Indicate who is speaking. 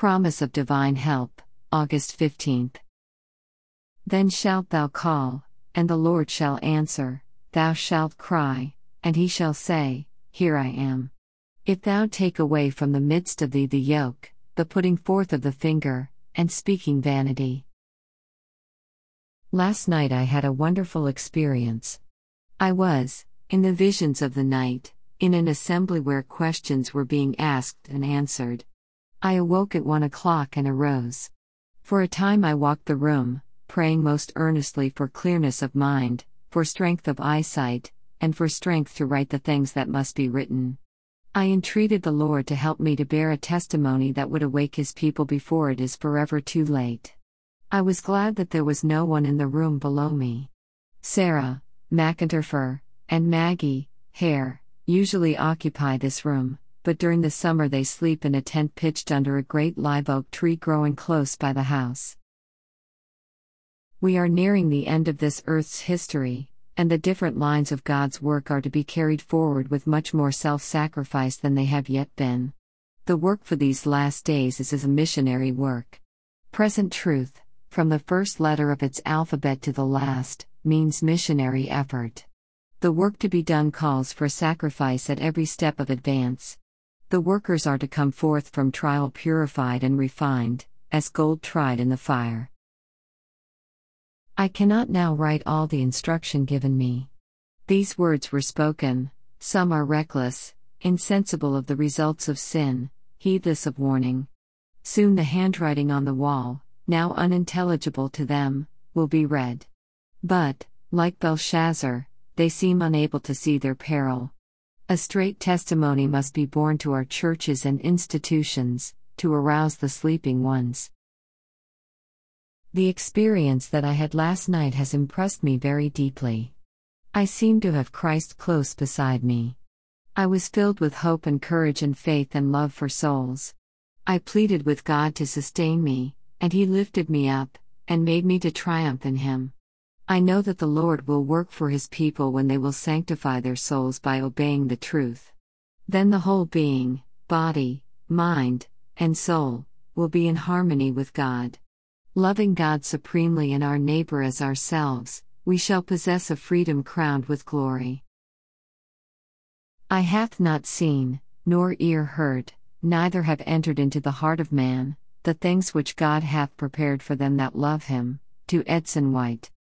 Speaker 1: Promise of Divine Help, August 15th. Then shalt thou call, and the Lord shall answer, thou shalt cry, and he shall say, Here I am. If thou take away from the midst of thee the yoke, the putting forth of the finger, and speaking vanity. Last night I had a wonderful experience. I was, in the visions of the night, in an assembly where questions were being asked and answered. I awoke at 1 o'clock and arose. For a time I walked the room, praying most earnestly for clearness of mind, for strength of eyesight, and for strength to write the things that must be written. I entreated the Lord to help me to bear a testimony that would awake His people before it is forever too late. I was glad that there was no one in the room below me. Sarah, McIntyre, and Maggie, Hare, usually occupy this room, but during the summer they sleep in a tent pitched under a great live oak tree growing close by the house. We are nearing the end of this earth's history, and the different lines of God's work are to be carried forward with much more self-sacrifice than they have yet been. The work for these last days is a missionary work. Present truth, from the first letter of its alphabet to the last, means missionary effort. The work to be done calls for sacrifice at every step of advance. The workers are to come forth from trial purified and refined, as gold tried in the fire. I cannot now write all the instruction given me. These words were spoken, some are reckless, insensible of the results of sin, heedless of warning. Soon the handwriting on the wall, now unintelligible to them, will be read. But, like Belshazzar, they seem unable to see their peril. A straight testimony must be borne to our churches and institutions, to arouse the sleeping ones. The experience that I had last night has impressed me very deeply. I seem to have Christ close beside me. I was filled with hope and courage and faith and love for souls. I pleaded with God to sustain me, and He lifted me up, and made me to triumph in Him. I know that the Lord will work for His people when they will sanctify their souls by obeying the truth. Then the whole being, body, mind, and soul, will be in harmony with God. Loving God supremely and our neighbor as ourselves, we shall possess a freedom crowned with glory. Eye hath not seen, nor ear heard, neither have entered into the heart of man, the things which God hath prepared for them that love Him. To Edson White.